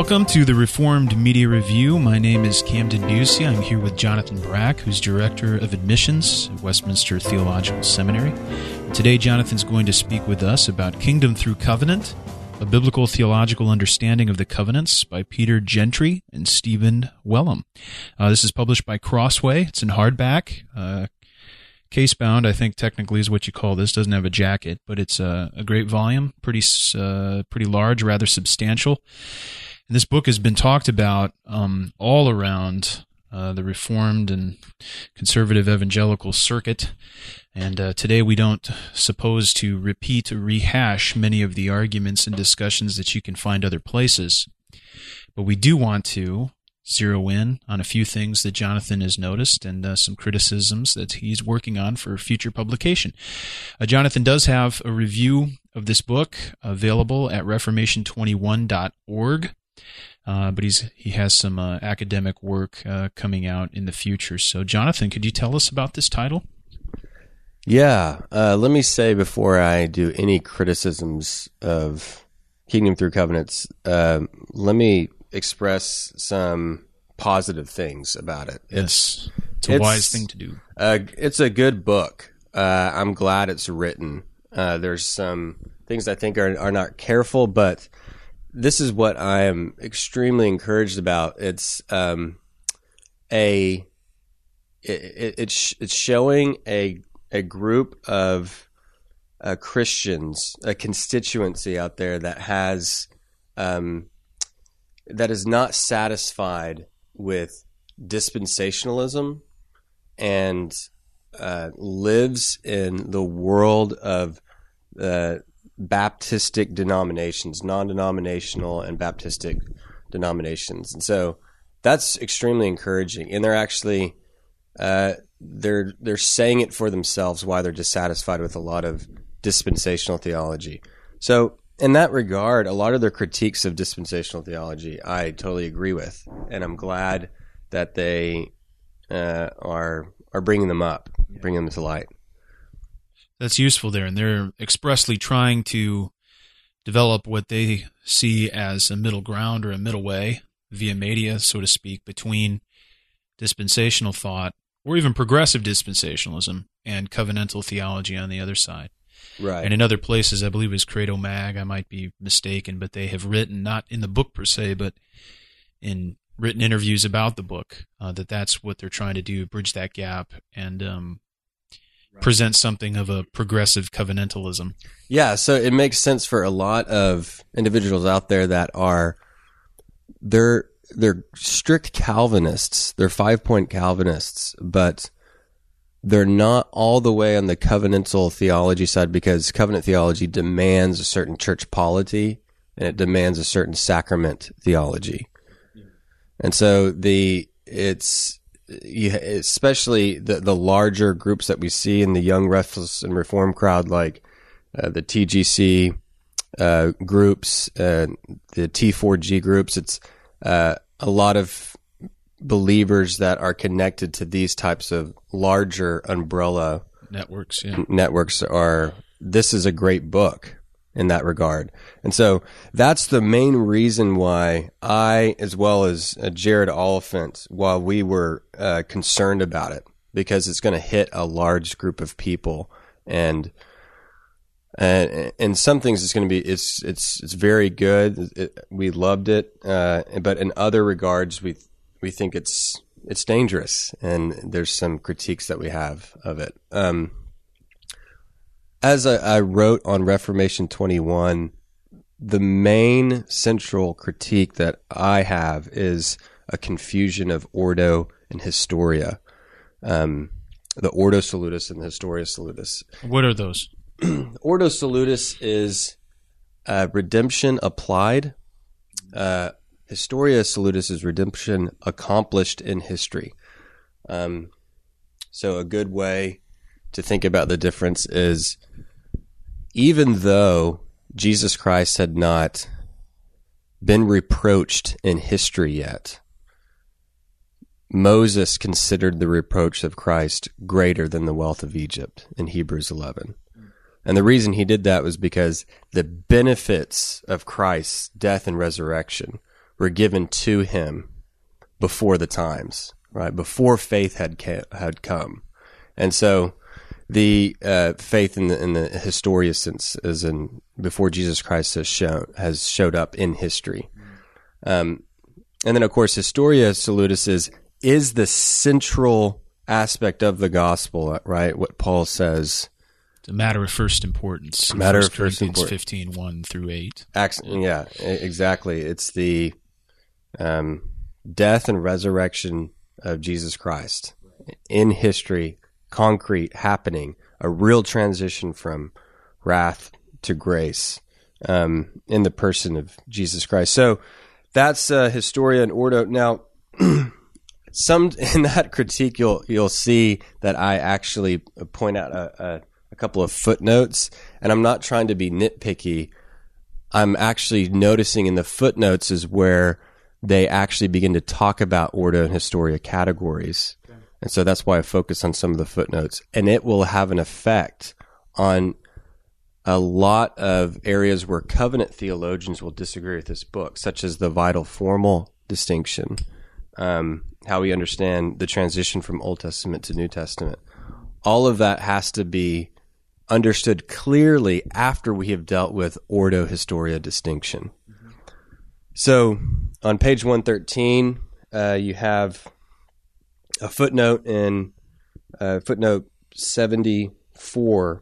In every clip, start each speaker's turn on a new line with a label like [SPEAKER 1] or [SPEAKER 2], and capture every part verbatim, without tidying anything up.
[SPEAKER 1] Welcome to the Reformed Media Review. My name is Camden Busey. I'm here with Jonathan Brack, who's Director of Admissions at Westminster Theological Seminary. And today, Jonathan's going to speak with us about Kingdom Through Covenant, a biblical theological understanding of the covenants by Peter Gentry and Stephen Wellum. Uh, this is published by Crossway. It's in hardback. Uh, Case-bound, I think technically is what you call this. Doesn't have a jacket, but it's a, a great volume, pretty uh, pretty large, rather substantial. And this book has been talked about um, all around uh, the Reformed and conservative evangelical circuit. And uh, today we don't suppose to repeat or rehash many of the arguments and discussions that you can find other places. But we do want to zero in on a few things that Jonathan has noticed and uh, some criticisms that he's working on for future publication. Uh, Jonathan does have a review of this book available at reformation twenty-one dot org, uh, but he's he has some uh, academic work uh, coming out in the future. So, Jonathan, could you tell us about this title?
[SPEAKER 2] Yeah, uh, let me say before I do any criticisms of Kingdom Through Covenants, uh, let me express some positive things about it.
[SPEAKER 1] Yes, it's a it's, wise thing to do.
[SPEAKER 2] Uh, it's a good book. Uh, I'm glad it's written. Uh, there's some things I think are are not careful, but this is what I am extremely encouraged about. It's um, a it, it, it's it's showing a a group of uh, Christians, a constituency out there that has um, that is not satisfied with dispensationalism and uh, lives in the world of uh, Baptistic denominations, non-denominational and Baptistic denominations. And so that's extremely encouraging. And they're actually uh, they're they're saying it for themselves why they're dissatisfied with a lot of dispensational theology. So in that regard, a lot of their critiques of dispensational theology, I totally agree with, and I'm glad that they uh, are are bringing them up, bringing them to light.
[SPEAKER 1] That's useful there, and they're expressly trying to develop what they see as a middle ground or a middle way, via media, so to speak, between dispensational thought or even progressive dispensationalism and covenantal theology on the other side.
[SPEAKER 2] Right.
[SPEAKER 1] And in other places, I believe it was Credo Mag, I might be mistaken, but they have written, not in the book per se, but in written interviews about the book, uh, that that's what they're trying to do, bridge that gap and um, right. present something of a progressive covenantalism.
[SPEAKER 2] Yeah, so it makes sense for a lot of individuals out there that are, they're, they're strict Calvinists, they're five-point Calvinists, but they're not all the way on the covenantal theology side because covenant theology demands a certain church polity and it demands a certain sacrament theology. And so the it's especially the the larger groups that we see in the young, restless, and reform crowd, like uh, the T G C uh, groups, uh, the T four G groups. It's uh, a lot of believers that are connected to these types of larger umbrella
[SPEAKER 1] networks. Yeah.
[SPEAKER 2] Networks are. This is a great book in that regard, and so that's the main reason why I, as well as uh, Jared Oliphant, while we were uh, concerned about it, because it's going to hit a large group of people, and and and some things it's going to be it's it's it's very good. It, we loved it, uh, but in other regards, we. We think it's it's dangerous, and there's some critiques that we have of it. Um, as I, I wrote on Reformation twenty-one, the main central critique that I have is a confusion of Ordo and Historia, um, the Ordo Salutis and the Historia Salutis.
[SPEAKER 1] What are those?
[SPEAKER 2] Ordo Salutis is uh, redemption applied. Uh, Historia Salutis is redemption accomplished in history. Um, so a good way to think about the difference is, even though Jesus Christ had not been reproached in history yet, Moses considered the reproach of Christ greater than the wealth of Egypt in Hebrews eleven. And the reason he did that was because the benefits of Christ's death and resurrection were given to him before the times, right? Before faith had ca- had come. And so the uh, faith in the in the Historia sense is in before Jesus Christ has shown has showed up in history. Um, and then of course Historia Salutis is is the central aspect of the gospel, right? What Paul says.
[SPEAKER 1] It's a matter of first importance.
[SPEAKER 2] Matter of first importance.
[SPEAKER 1] fifteen, one through eight.
[SPEAKER 2] Yeah, exactly. It's the um, death and resurrection of Jesus Christ in history, concrete, happening, a real transition from wrath to grace um, in the person of Jesus Christ. So that's uh, Historia and Ordo. Now, some in that critique, you'll you'll see that I actually point out a, a, a couple of footnotes, and I'm not trying to be nitpicky. I'm actually noticing in the footnotes is where they actually begin to talk about Ordo and Historia categories. Okay. And so that's why I focus on some of the footnotes. And it will have an effect on a lot of areas where covenant theologians will disagree with this book, such as the vital formal distinction, um, how we understand the transition from Old Testament to New Testament. All of that has to be understood clearly after we have dealt with Ordo Historia distinction. Mm-hmm. So on page one thirteen, uh, you have a footnote in uh, footnote seventy-four,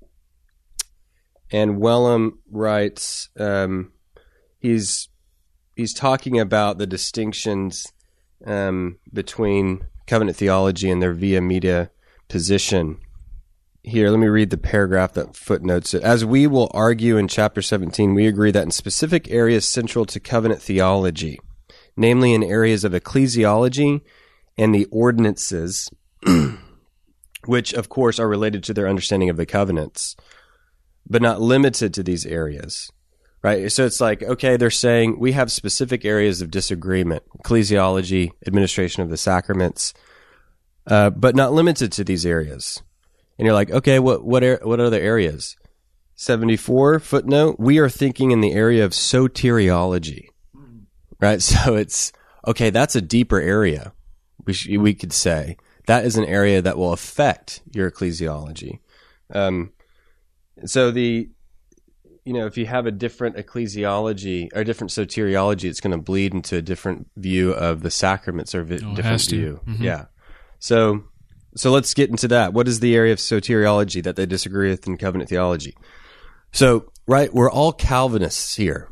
[SPEAKER 2] and Wellum writes um, he's he's talking about the distinctions um, between covenant theology and their via media position. Here, let me read the paragraph that footnotes it. As we will argue in chapter seventeen, we agree that in specific areas central to covenant theology, namely in areas of ecclesiology and the ordinances, which of course are related to their understanding of the covenants, but not limited to these areas, right? So it's like, okay, they're saying we have specific areas of disagreement, ecclesiology, administration of the sacraments, uh, but not limited to these areas. And you're like, okay, what what are, what other areas? seventy-four footnote, we are thinking in the area of soteriology, right? So it's, okay, that's a deeper area, we, sh- we could say. That is an area that will affect your ecclesiology. Um, so the, you know, if you have a different ecclesiology or a different soteriology, it's going to bleed into a different view of the sacraments or a vi-
[SPEAKER 1] oh,
[SPEAKER 2] different view.
[SPEAKER 1] Mm-hmm.
[SPEAKER 2] Yeah. So... So let's get into that. What is the area of soteriology that they disagree with in covenant theology? So, right, we're all Calvinists here.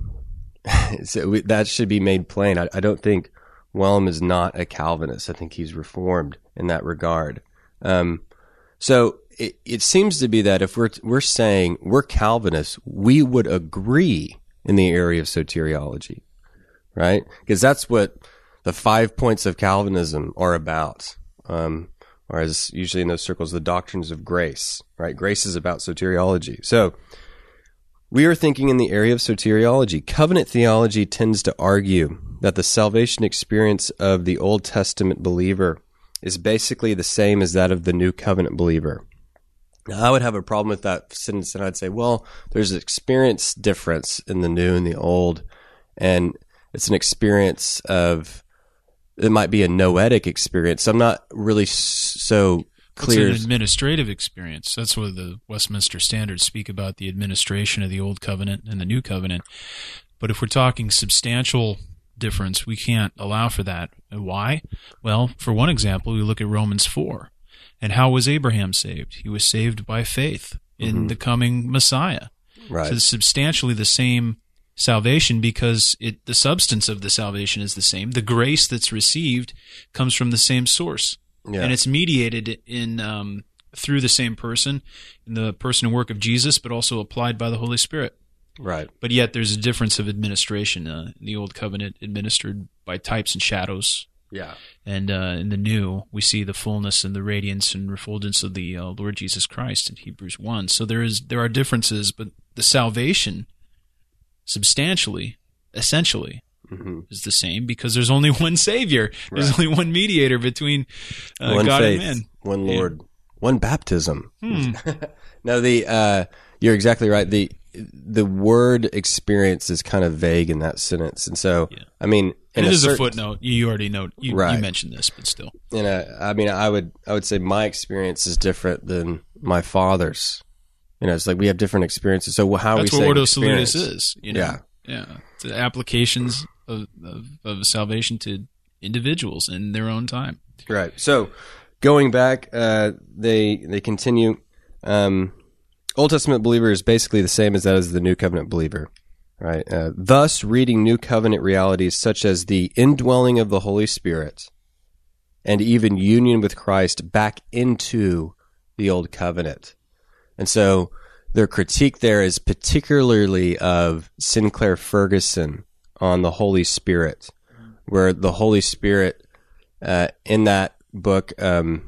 [SPEAKER 2] So we, that should be made plain. I, I don't think Wellum is not a Calvinist. I think he's Reformed in that regard. Um, so it, it seems to be that if we're we're saying we're Calvinists, we would agree in the area of soteriology, right? Because that's what the five points of Calvinism are about. Um, or as usually in those circles, the doctrines of grace, right? Grace is about soteriology. So we are thinking in the area of soteriology. Covenant theology tends to argue that the salvation experience of the Old Testament believer is basically the same as that of the New Covenant believer. Now, I would have a problem with that sentence, and I'd say, well, there's an experience difference in the New and the Old, and it's an experience of it might be a noetic experience. I'm not really so clear.
[SPEAKER 1] It's an administrative experience. That's what the Westminster Standards speak about, the administration of the Old Covenant and the New Covenant. But if we're talking substantial difference, we can't allow for that. And why? Well, for one example, we look at Romans four. And how was Abraham saved? He was saved by faith in mm-hmm. the coming Messiah.
[SPEAKER 2] Right.
[SPEAKER 1] So it's substantially the same salvation because it the substance of the salvation is the same. The grace that's received comes from the same source, yeah. and it's mediated in um, through the same person, in the person and work of Jesus, but also applied by the Holy Spirit.
[SPEAKER 2] Right.
[SPEAKER 1] But yet there's a difference of administration. Uh, the Old Covenant administered by types and shadows.
[SPEAKER 2] Yeah.
[SPEAKER 1] And uh, in the New, we see the fullness and the radiance and refulgence of the uh, Lord Jesus Christ in Hebrews one. So there is there are differences, but the salvation substantially, essentially, mm-hmm. is the same because there's only one Savior. There's right. only one mediator between uh,
[SPEAKER 2] one
[SPEAKER 1] God
[SPEAKER 2] faith,
[SPEAKER 1] and man.
[SPEAKER 2] One Lord, yeah. one baptism.
[SPEAKER 1] Hmm.
[SPEAKER 2] No, the uh, you're exactly right. The the word experience is kind of vague in that sentence, and so
[SPEAKER 1] Yeah.
[SPEAKER 2] I mean,
[SPEAKER 1] And
[SPEAKER 2] in
[SPEAKER 1] it is a
[SPEAKER 2] certain-
[SPEAKER 1] footnote. You already know. You,
[SPEAKER 2] Right.
[SPEAKER 1] you mentioned this, but still.
[SPEAKER 2] in a, I mean, I would I would say my experience is different than my father's. You know, it's like we have different experiences. So how
[SPEAKER 1] That's
[SPEAKER 2] are we
[SPEAKER 1] what
[SPEAKER 2] saying
[SPEAKER 1] Ordo
[SPEAKER 2] experience?
[SPEAKER 1] Salutis is. You know?
[SPEAKER 2] Yeah.
[SPEAKER 1] Yeah. The applications of, of, of salvation to individuals in their own time.
[SPEAKER 2] Right. So going back, uh, they they continue. Um, Old Testament believer is basically the same as that as the New Covenant believer. Right. Uh, thus, reading New Covenant realities such as the indwelling of the Holy Spirit and even union with Christ back into the Old Covenant. And so their critique there is particularly of Sinclair Ferguson on the Holy Spirit, where the Holy Spirit, uh, in that book, um,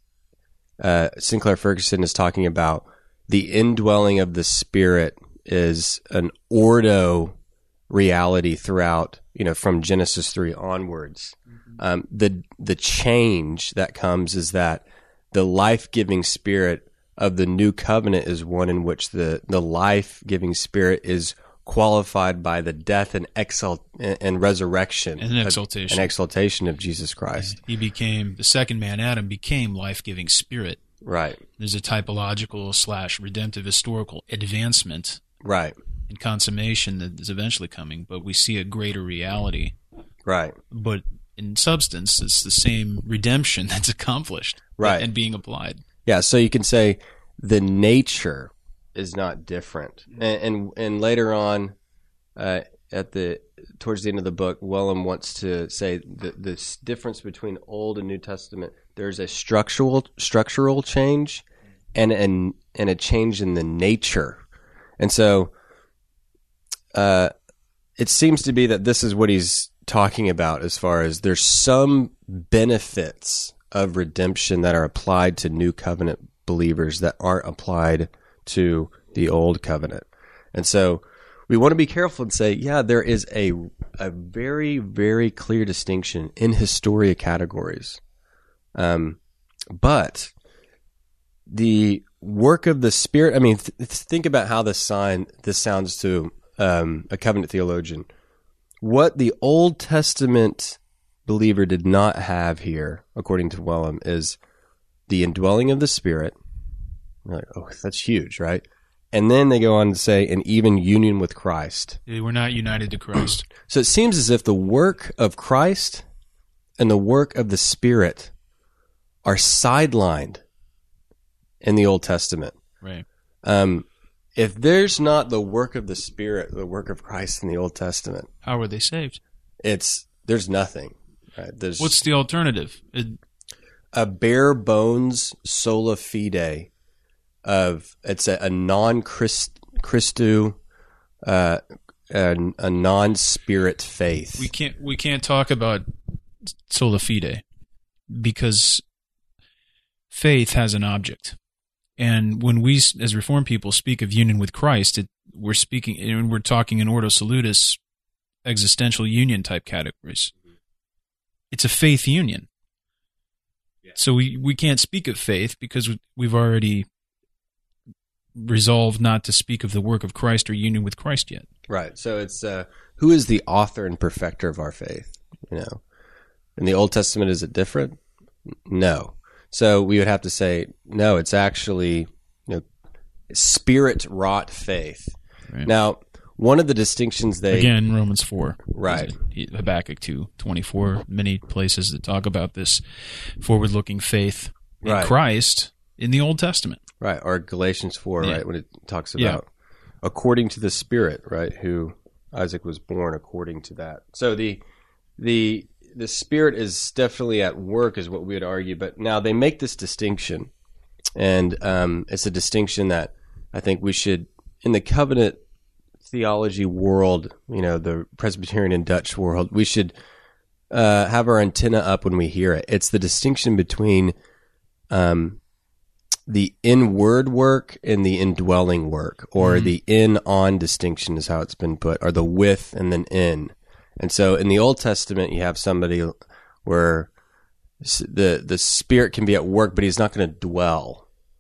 [SPEAKER 2] uh, Sinclair Ferguson is talking about the indwelling of the Spirit is an ordo reality throughout, you know, from Genesis three onwards. Mm-hmm. Um, the the change that comes is that the life-giving Spirit of the New Covenant is one in which the, the life-giving Spirit is qualified by the death and exalt and resurrection
[SPEAKER 1] And exaltation.
[SPEAKER 2] of, and exaltation of Jesus Christ.
[SPEAKER 1] He became, the second man, Adam, became life-giving spirit.
[SPEAKER 2] Right.
[SPEAKER 1] There's a typological slash redemptive historical advancement
[SPEAKER 2] Right.
[SPEAKER 1] and consummation that is eventually coming, but we see a greater reality.
[SPEAKER 2] Right.
[SPEAKER 1] But in substance, it's the same redemption that's accomplished
[SPEAKER 2] Right.
[SPEAKER 1] and being applied.
[SPEAKER 2] Yeah, so you can say the nature is not different, and and, and later on, uh, at the towards the end of the book, Wellum wants to say the this difference between Old and New Testament. There's a structural structural change, and and and a change in the nature, and so, uh, it seems to be that this is what he's talking about as far as there's some benefits of redemption that are applied to New Covenant believers that aren't applied to the Old Covenant. And so we want to be careful and say, yeah, there is a a very, very clear distinction in Historia categories. Um, but the work of the Spirit, I mean, th- think about how this, sign, this sounds to um, a covenant theologian. What the Old Testament believer did not have here, according to Wellum, is the indwelling of the Spirit. You're like, oh, that's huge, right? And then they go on to say, and even union with Christ.
[SPEAKER 1] They were not united to Christ.
[SPEAKER 2] So it seems as if the work of Christ and the work of the Spirit are sidelined in the Old Testament.
[SPEAKER 1] Right.
[SPEAKER 2] Um, if there's not the work of the Spirit, the work of Christ in the Old Testament,
[SPEAKER 1] How were they saved?
[SPEAKER 2] it's there's nothing. Right? There's
[SPEAKER 1] What's the alternative? It,
[SPEAKER 2] a bare bones sola fide of it's a, a non Christu, uh, a, a non spirit faith.
[SPEAKER 1] we can't we can't talk about sola fide because faith has an object, and when we as Reformed people speak of union with Christ, it, we're speaking and we're talking in Ordo Salutis existential union type categories. It's a faith union. Yeah. So we, we can't speak of faith because we've already resolved not to speak of the work of Christ or union with Christ yet.
[SPEAKER 2] Right. So it's uh, who is the author and perfecter of our faith? You know, in the Old Testament, is it different? No. So we would have to say no. It's actually you know spirit wrought faith. Right. Now, one of the distinctions they
[SPEAKER 1] again Romans four,
[SPEAKER 2] right?
[SPEAKER 1] Habakkuk two twenty four. Many places that talk about this forward looking faith in
[SPEAKER 2] right.
[SPEAKER 1] Christ in the Old Testament.
[SPEAKER 2] Right, or Galatians four,
[SPEAKER 1] yeah.
[SPEAKER 2] right, when it talks about
[SPEAKER 1] yeah.
[SPEAKER 2] according to the Spirit, right, who Isaac was born according to that. So the the the Spirit is definitely at work, is what we would argue. But now they make this distinction, and um, it's a distinction that I think we should, in the covenant theology world, you know, the Presbyterian and Dutch world, we should uh, have our antenna up when we hear it. It's the distinction between um, the in-word work and the indwelling work, or mm-hmm. the in-on distinction is how it's been put, or the with and then in. And so in the Old Testament, you have somebody where the the Spirit can be at work, but he's not going to dwell.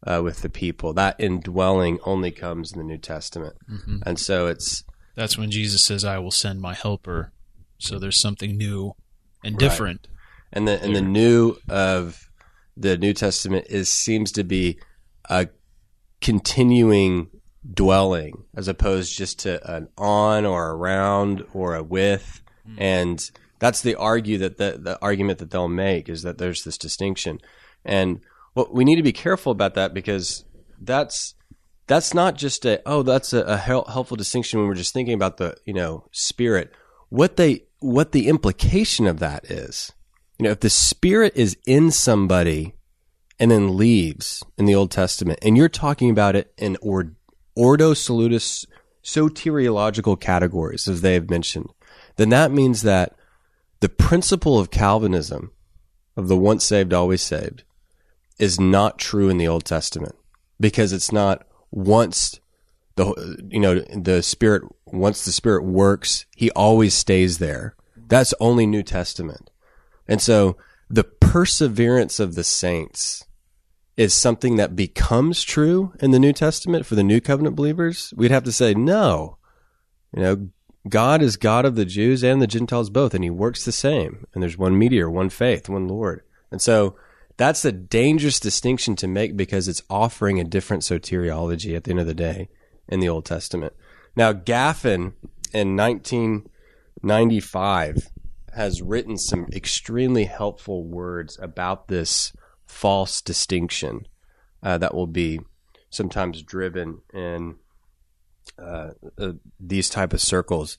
[SPEAKER 2] uh, with the people. That indwelling only comes in the New Testament. Mm-hmm. And so it's...
[SPEAKER 1] That's when Jesus says, I will send my helper. So there's something new and different.
[SPEAKER 2] Right. And the and the new of the New Testament is seems to be a continuing dwelling as opposed just to an on or around or a with. Mm. And that's the argue that the, the argument that they'll make is that there's this distinction. And well, we need to be careful about that because that's that's not just a oh that's a, a helpful distinction when we're just thinking about the you know Spirit. What they what the implication of that is, you know, if the Spirit is in somebody and then leaves in the Old Testament, and you're talking about it in or, ordo salutis soteriological categories, as they have mentioned, then that means that the principle of Calvinism, of the once saved, always saved, is not true in the Old Testament because it's not once the you know the Spirit once the Spirit works, he always stays there. That's only New Testament. And so the perseverance of the saints is something that becomes true in the New Testament for the New Covenant believers. We'd have to say, no, you know, God is God of the Jews and the Gentiles both, and he works the same. And there's one mediator, one faith, one Lord. And so that's a dangerous distinction to make because it's offering a different soteriology at the end of the day in the Old Testament. Now, Gaffin in nineteen ninety-five has written some extremely helpful words about this false distinction uh, that will be sometimes driven in uh, uh, these type of circles.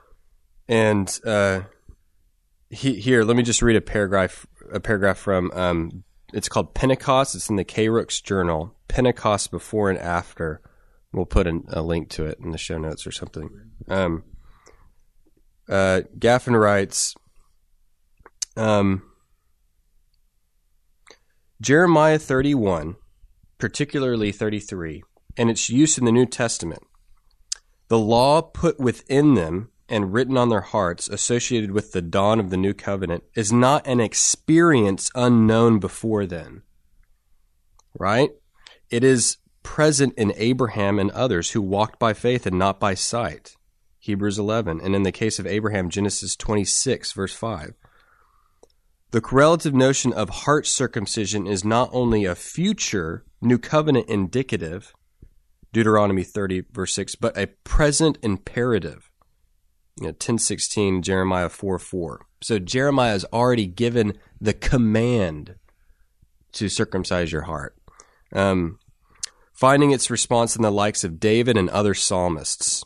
[SPEAKER 2] And uh, he, here, let me just read a paragraph. A paragraph from um, it's called Pentecost. It's in the K. Rook's Journal. Pentecost before and after. We'll put a, a link to it in the show notes or something. Um, uh, Gaffin writes, um, Jeremiah thirty-one, particularly thirty-three, and its use in the New Testament. The law put within them and written on their hearts, associated with the dawn of the new covenant, is not an experience unknown before then. Right? It is present in Abraham and others who walked by faith and not by sight. Hebrews eleven. And in the case of Abraham, Genesis twenty-six, verse five. The correlative notion of heart circumcision is not only a future new covenant indicative, Deuteronomy thirty, verse six, but a present imperative. You know, ten sixteen, Jeremiah four four. So Jeremiah has already given the command to circumcise your heart. Um, finding its response in the likes of David and other psalmists.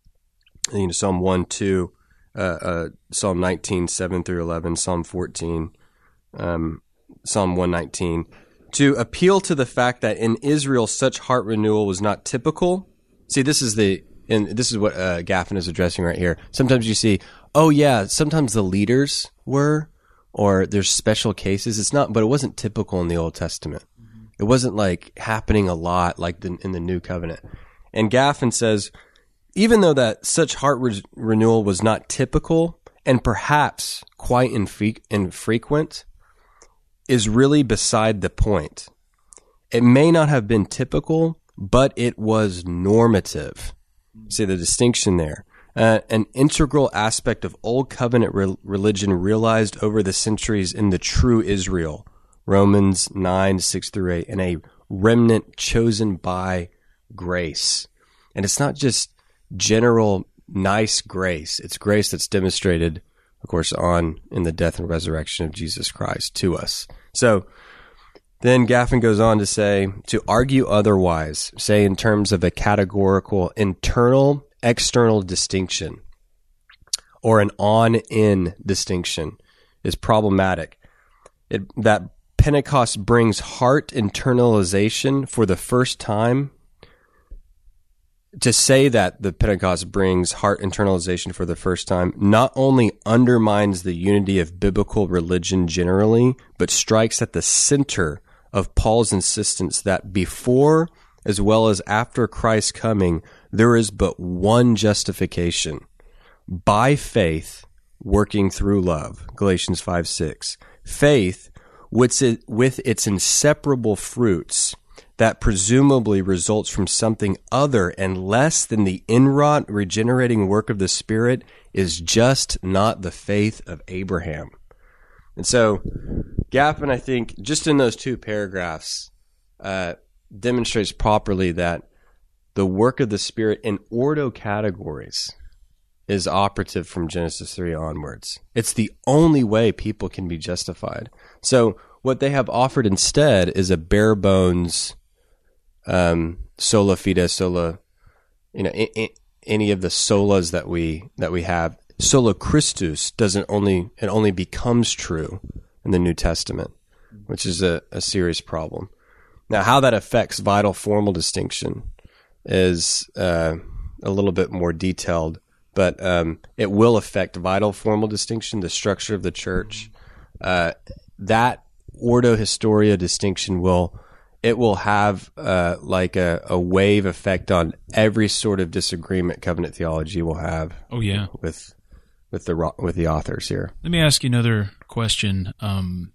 [SPEAKER 2] You know, Psalm one, two, uh, uh, Psalm nineteen, seven through eleven, Psalm fourteen, um, Psalm one nineteen. To appeal to the fact that in Israel such heart renewal was not typical. See, this is the and this is what uh, Gaffin is addressing right here. Sometimes you see, oh yeah, sometimes the leaders were, or there's special cases. It's not, but it wasn't typical in the Old Testament. Mm-hmm. It wasn't like happening a lot like the, in the New Covenant. And Gaffin says, even though that such heart re- renewal was not typical and perhaps quite infre- infrequent, is really beside the point. It may not have been typical, but it was normative. See the distinction there. Uh, an integral aspect of Old Covenant re- religion realized over the centuries in the true Israel, Romans nine, six through eight, and a remnant chosen by grace. And it's not just general nice grace. It's grace that's demonstrated, of course, on in the death and resurrection of Jesus Christ to us. So then Gaffin goes on to say, to argue otherwise, say in terms of a categorical internal external distinction or an on-in distinction is problematic. It, that Pentecost brings heart internalization for the first time. To say that the Pentecost brings heart internalization for the first time not only undermines the unity of biblical religion generally, but strikes at the center of Paul's insistence that before as well as after Christ's coming, there is but one justification, by faith working through love, Galatians five six. Faith, with its inseparable fruits, that presumably results from something other and less than the inwrought regenerating work of the Spirit is just not the faith of Abraham. And so Gapin, I think, just in those two paragraphs, uh, demonstrates properly that the work of the Spirit in ordo categories is operative from Genesis three onwards. It's the only way people can be justified. So what they have offered instead is a bare bones um, sola fide, sola, you know, I- I- any of the solas that we that we have. Sola Christus doesn't only it only becomes true in the New Testament, which is a, a serious problem. Now, how that affects vital formal distinction is uh, a little bit more detailed, but um, it will affect vital formal distinction, the structure of the church. Uh, that Ordo Historia distinction will it will have uh, like a, a wave effect on every sort of disagreement covenant theology will have.
[SPEAKER 1] Oh yeah,
[SPEAKER 2] with with the with the authors here.
[SPEAKER 1] Let me ask you another question um,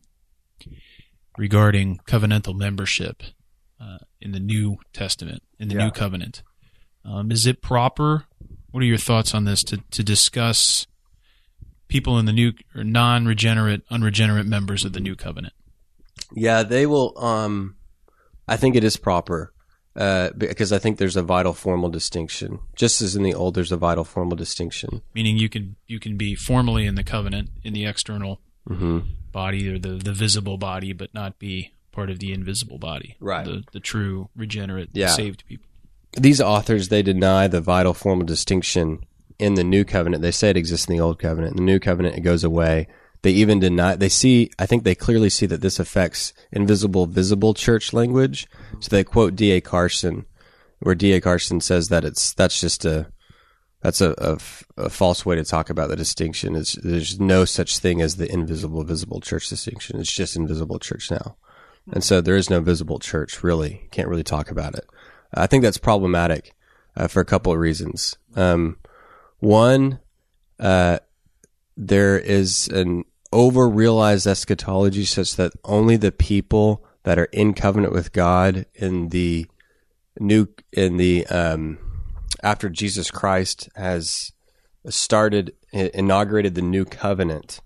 [SPEAKER 1] regarding covenantal membership uh, in the New Testament, in the
[SPEAKER 2] Yeah.
[SPEAKER 1] New Covenant. Um, is it proper? What are your thoughts on this to to discuss people in the new or non-regenerate, unregenerate members of the New Covenant?
[SPEAKER 2] Yeah, they will. Um, I think it is proper uh, because I think there's a vital formal distinction. Just as in the old, there's a vital formal distinction.
[SPEAKER 1] Meaning you can you can be formally in the covenant in the external
[SPEAKER 2] Mm-hmm.
[SPEAKER 1] body or the, the visible body, but not be part of the invisible body.
[SPEAKER 2] Right.
[SPEAKER 1] The the true regenerate,
[SPEAKER 2] Yeah.
[SPEAKER 1] saved people.
[SPEAKER 2] These authors, they deny the vital formal distinction in the New Covenant. They say it exists in the Old Covenant. In the New Covenant, it goes away. They even deny, they see, I think they clearly see that this affects invisible, visible church language. So they quote D A Carson, where D A Carson says that it's, that's just a, that's a, a, a false way to talk about the distinction. It's, there's no such thing as the invisible, visible church distinction. It's just invisible church now. And so there is no visible church, really. Can't really talk about it. I think that's problematic uh, for a couple of reasons. Um, one, uh, there is an over-realized eschatology such that only the people that are in covenant with God in the new, in the um, after Jesus Christ has started, inaugurated the new covenant,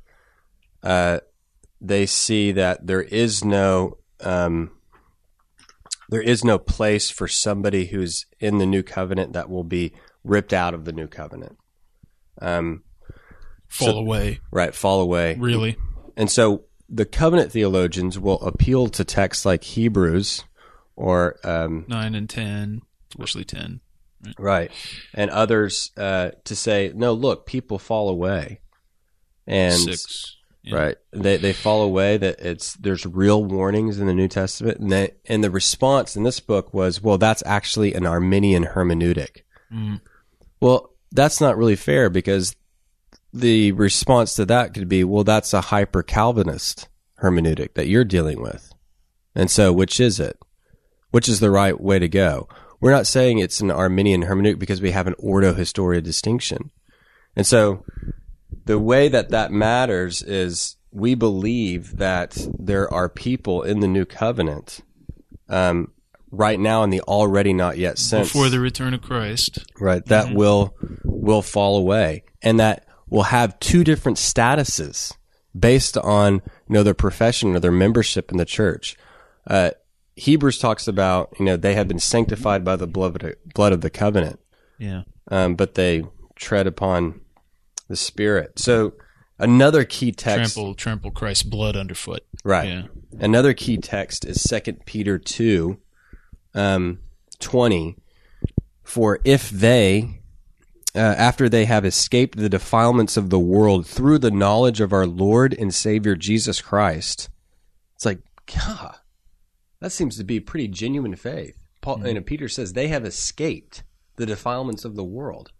[SPEAKER 2] uh, they see that there is no um, there is no place for somebody who's in the new covenant that will be ripped out of the new covenant. Um,
[SPEAKER 1] Fall
[SPEAKER 2] so-
[SPEAKER 1] away.
[SPEAKER 2] Right, fall away.
[SPEAKER 1] Really?
[SPEAKER 2] And so the covenant theologians will appeal to texts like Hebrews or um,
[SPEAKER 1] Nine and ten, especially ten.
[SPEAKER 2] right, and others uh, to say, no, look, people fall away, and
[SPEAKER 1] Six. Yeah.
[SPEAKER 2] right, they they fall away. That it's there's real warnings in the New Testament, and they, and the response in this book was, well, that's actually an Arminian hermeneutic.
[SPEAKER 1] Mm.
[SPEAKER 2] Well, that's not really fair because the response to that could be, well, that's a hyper Calvinist hermeneutic that you're dealing with. And so which is it? Which is the right way to go? We're not saying it's an Arminian hermeneutic because we have an Ordo Historia distinction. And so the way that that matters is we believe that there are people in the new covenant um, right now in the already not yet sense.
[SPEAKER 1] Before the return of Christ.
[SPEAKER 2] Right, that
[SPEAKER 1] Mhm.
[SPEAKER 2] will will fall away, and that will have two different statuses based on you know their profession or their membership in the church. Uh, Hebrews talks about you know they have been sanctified by the blood of, blood of the covenant,
[SPEAKER 1] Yeah.
[SPEAKER 2] um, but they tread upon the Spirit. So another key text,
[SPEAKER 1] Trample trample Christ's blood underfoot.
[SPEAKER 2] right?
[SPEAKER 1] Yeah.
[SPEAKER 2] Another key text is Second Peter two, um, twenty. For if they, uh, after they have escaped the defilements of the world through the knowledge of our Lord and Savior Jesus Christ, it's like, God, that seems to be pretty genuine faith. Paul,
[SPEAKER 1] Mm-hmm.
[SPEAKER 2] and Peter says they have escaped the defilements of the world.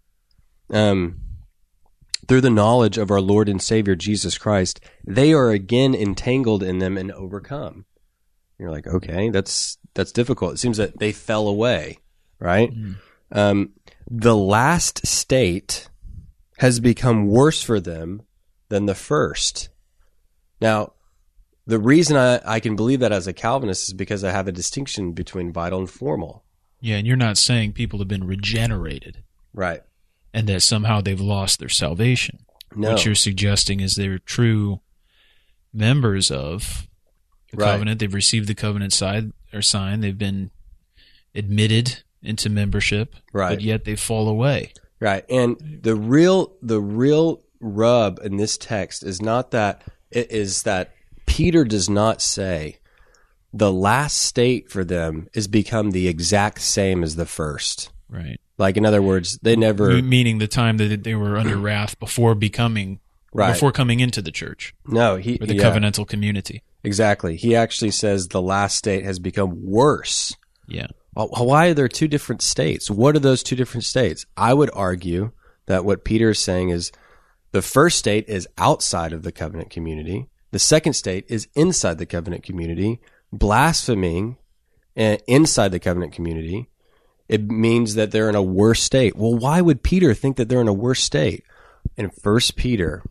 [SPEAKER 2] Um, through the knowledge of our Lord and Savior Jesus Christ, they are again entangled in them and overcome. You're like, okay, that's that's difficult. It seems that they fell away, right?
[SPEAKER 1] Mm.
[SPEAKER 2] Um, the last state has become worse for them than the first. Now, the reason I, I can believe that as a Calvinist is because I have a distinction between vital and formal.
[SPEAKER 1] Yeah, and you're not saying people have been regenerated.
[SPEAKER 2] Right.
[SPEAKER 1] And that somehow they've lost their salvation.
[SPEAKER 2] No.
[SPEAKER 1] What you're suggesting is they're true members of the
[SPEAKER 2] Right.
[SPEAKER 1] covenant. They've received the covenant side or sign. They've been admitted into membership,
[SPEAKER 2] Right.
[SPEAKER 1] but yet they fall away.
[SPEAKER 2] Right. And the real the real rub in this text is not that it is that Peter does not say the last state for them is become the exact same as the first.
[SPEAKER 1] Right.
[SPEAKER 2] Like, in other words, they never
[SPEAKER 1] M- Meaning the time that they were under wrath before becoming,
[SPEAKER 2] Right.
[SPEAKER 1] before coming into the church
[SPEAKER 2] No, he
[SPEAKER 1] or the
[SPEAKER 2] yeah,
[SPEAKER 1] covenantal community.
[SPEAKER 2] exactly. He actually says the last state has become worse.
[SPEAKER 1] Yeah.
[SPEAKER 2] Well, why are there two different states? What are those two different states? I would argue that what Peter is saying is the first state is outside of the covenant community. The second state is inside the covenant community. Blaspheming uh, inside the covenant community, it means that they're in a worse state. Well, why would Peter think that they're in a worse state? In First Peter,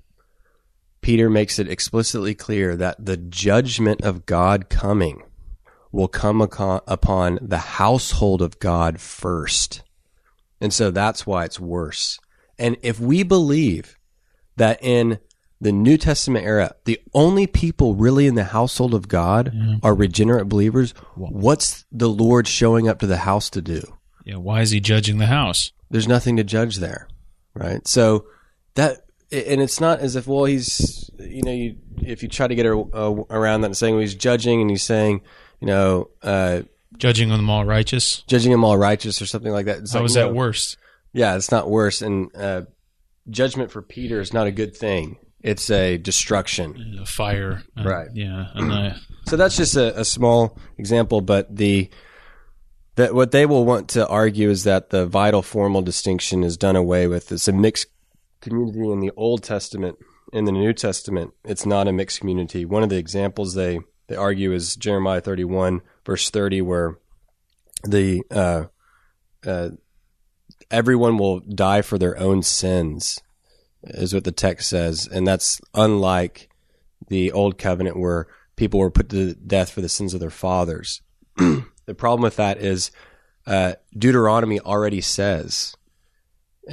[SPEAKER 2] Peter makes it explicitly clear that the judgment of God coming will come upon the household of God first. And so that's why it's worse. And if we believe that in the New Testament era, the only people really in the household of God
[SPEAKER 1] Yeah.
[SPEAKER 2] are regenerate believers, what's the Lord showing up to the house to do?
[SPEAKER 1] Yeah. Why is he judging the house?
[SPEAKER 2] There's nothing to judge there, right? So that, and it's not as if, well, he's, you know, you if you try to get a, a, around that and saying, well, he's judging and he's saying, you know, uh,
[SPEAKER 1] Judging them all righteous?
[SPEAKER 2] judging them all righteous or something like that. It's
[SPEAKER 1] How
[SPEAKER 2] like,
[SPEAKER 1] is
[SPEAKER 2] no.
[SPEAKER 1] that worse?
[SPEAKER 2] Yeah, it's not worse. And uh, judgment for Peter is not a good thing. It's a destruction.
[SPEAKER 1] A fire. Uh,
[SPEAKER 2] Right.
[SPEAKER 1] Yeah. And uh,
[SPEAKER 2] So that's just a, a small example, but the that what they will want to argue is that the vital formal distinction is done away with. It's a mixed community in the Old Testament. In the New Testament, it's not a mixed community. One of the examples they, they argue is Jeremiah thirty-one, verse thirty, where the uh, uh, everyone will die for their own sins, is what the text says. And that's unlike the Old Covenant where people were put to death for the sins of their fathers. The problem with that is uh, Deuteronomy already says uh,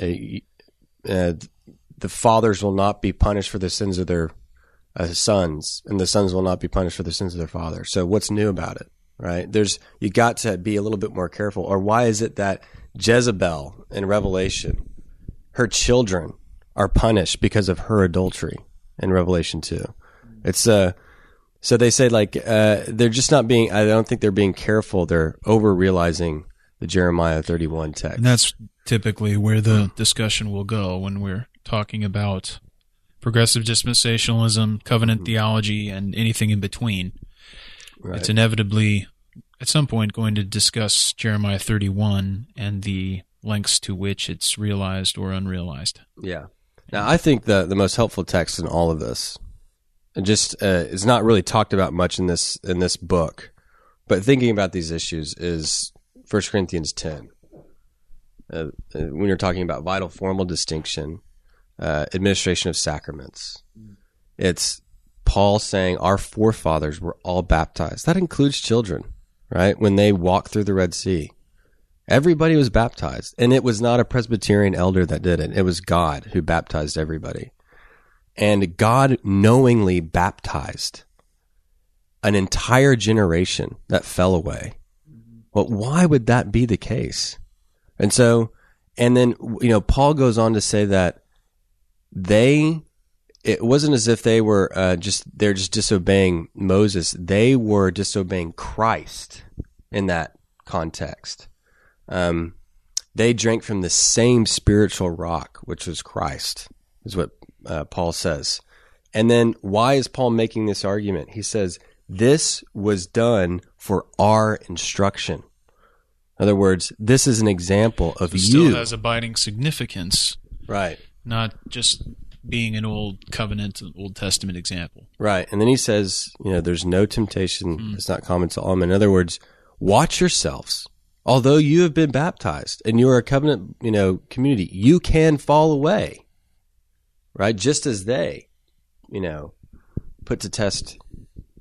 [SPEAKER 2] uh, the fathers will not be punished for the sins of their uh, sons, and the sons will not be punished for the sins of their father. So what's new about it, right? There's you got to be a little bit more careful. Or why is it that Jezebel in Revelation, her children are punished because of her adultery in Revelation two? It's uh so they say like uh they're just not being I don't think they're being careful. They're over realizing the Jeremiah thirty-one text.
[SPEAKER 1] And that's typically where the discussion will go when we're talking about progressive dispensationalism, covenant theology, and anything in between.
[SPEAKER 2] Right.
[SPEAKER 1] It's inevitably, at some point, going to discuss Jeremiah thirty-one and the lengths to which it's realized or unrealized.
[SPEAKER 2] Yeah. Now, I think the the most helpful text in all of this, and just uh, is not really talked about much in this in this book, but thinking about these issues is First Corinthians ten. Uh, when you're talking about vital formal distinction, uh, administration of sacraments, it's Paul saying our forefathers were all baptized. That includes children, right? When they walked through the Red Sea. Everybody was baptized, and it was not a Presbyterian elder that did it. It was God who baptized everybody. And God knowingly baptized an entire generation that fell away. Well, why would that be the case? And so, and then, you know, Paul goes on to say that they, it wasn't as if they were uh, just, they're just disobeying Moses. They were disobeying Christ in that context. Um, they drank from the same spiritual rock, which was Christ, is what uh, Paul says. And then why is Paul making this argument? He says, this was done for our instruction. In other words, this is an example of
[SPEAKER 1] It
[SPEAKER 2] you.
[SPEAKER 1] still has abiding significance,
[SPEAKER 2] Right.
[SPEAKER 1] not just being an old covenant, Old Testament example.
[SPEAKER 2] Right. And then he says, you know, there's no temptation mm. that's not common to all men. In other words, watch yourselves. Although you have been baptized and you are a covenant, you know, community, you can fall away, right? Just as they, you know, put to test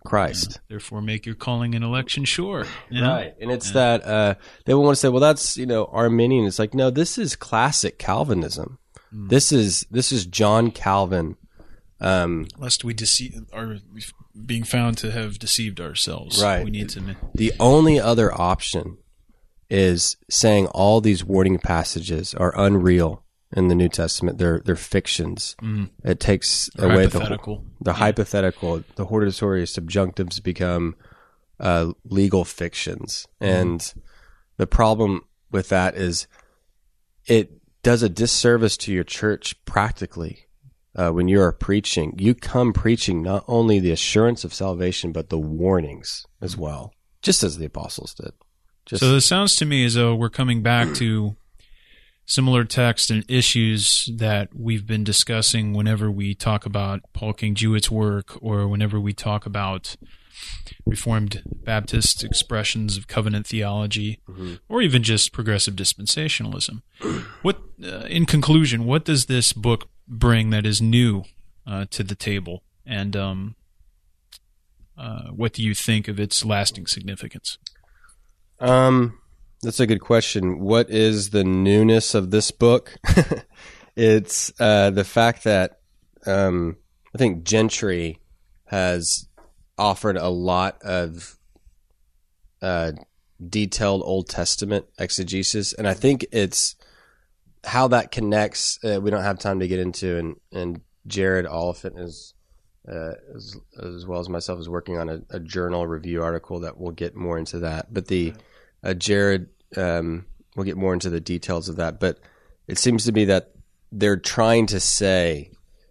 [SPEAKER 2] Christ.
[SPEAKER 1] Yeah. Therefore, make your calling and election sure. Yeah.
[SPEAKER 2] Right. And it's
[SPEAKER 1] yeah.
[SPEAKER 2] that uh, they will want to say, well, that's, you know, Arminian. It's like, no, this is classic Calvinism. Mm. This is this is John Calvin. Um,
[SPEAKER 1] Lest we deceive, are being found to have deceived ourselves.
[SPEAKER 2] Right.
[SPEAKER 1] We need to.
[SPEAKER 2] The only other option is saying all these warning passages are unreal in the New Testament. They're they're fictions. Mm. It takes
[SPEAKER 1] they're
[SPEAKER 2] away
[SPEAKER 1] hypothetical.
[SPEAKER 2] the the yeah. hypothetical. The hortatory subjunctives become uh, legal fictions, mm. and the problem with that is it does a disservice to your church practically. Uh, when you are preaching, you come preaching not only the assurance of salvation, but the warnings as well, just as the apostles did. Just
[SPEAKER 1] so this sounds to me as though we're coming back to similar texts and issues that we've been discussing whenever we talk about Paul King Jewett's work, or whenever we talk about Reformed Baptist expressions of covenant theology, mm-hmm. or even just progressive dispensationalism. What, uh, in conclusion, what does this book bring that is new uh, to the table, and um, uh, what do you think of its lasting significance?
[SPEAKER 2] Um, that's a good question. What is the newness of this book? It's uh, the fact that um, I think Gentry has offered a lot of uh, detailed Old Testament exegesis, and I think it's how that connects. Uh, we don't have time to get into, and, and Jared Oliphant is, uh, as, as well as myself, is working on a, a journal review article that will get more into that. But the uh, Jared um, will get more into the details of that. But it seems to be that they're trying to say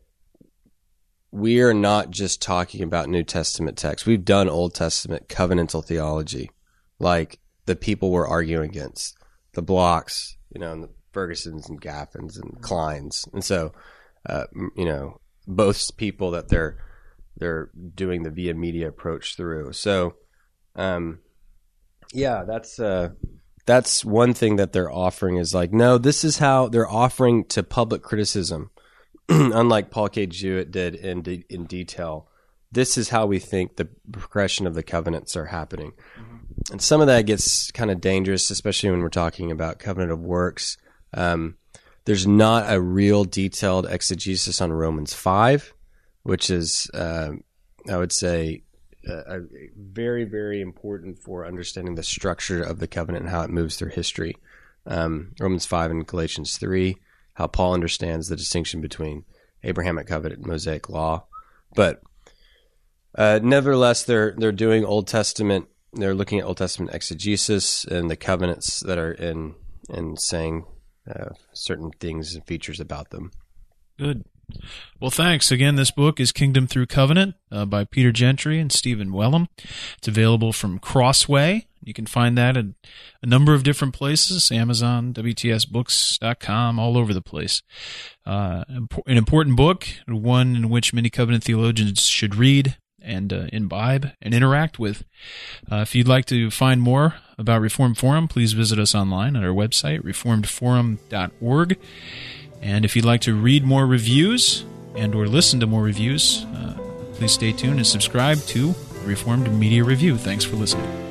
[SPEAKER 2] we are not just talking about New Testament texts. We've done Old Testament covenantal theology, like the people we're arguing against, the Blocks, you know, and the Fergusons and Gaffins and Kleins. And so, uh, you know, both people that they're they're doing the via media approach through. So, um, yeah, that's uh, that's one thing that they're offering is like, no, this is how they're offering to public criticism, unlike Paul K. Jewett did in de- in detail. This is how we think the progression of the covenants are happening. Mm-hmm. And some of that gets kind of dangerous, especially when we're talking about covenant of works. Um, there's not a real detailed exegesis on Romans five, which is, uh, I would say, uh, very, very important for understanding the structure of the covenant and how it moves through history. Um, Romans five and Galatians three, how Paul understands the distinction between Abrahamic covenant and Mosaic law. But uh, nevertheless, they're they're doing Old Testament. They're looking at Old Testament exegesis and the covenants that are in and saying Uh, certain things and features about them.
[SPEAKER 1] Good. Well, thanks. Again, this book is Kingdom Through Covenant uh, by Peter Gentry and Stephen Wellum. It's available from Crossway. You can find that at a number of different places, Amazon, W T S books dot com, all over the place. Uh, an important book, one in which many covenant theologians should read and uh, imbibe and interact with. Uh, if you'd like to find more about Reformed Forum, please visit us online at our website, reformed forum dot org. And if you'd like to read more reviews and or listen to more reviews, uh, please stay tuned and subscribe to Reformed Media Review. Thanks for listening.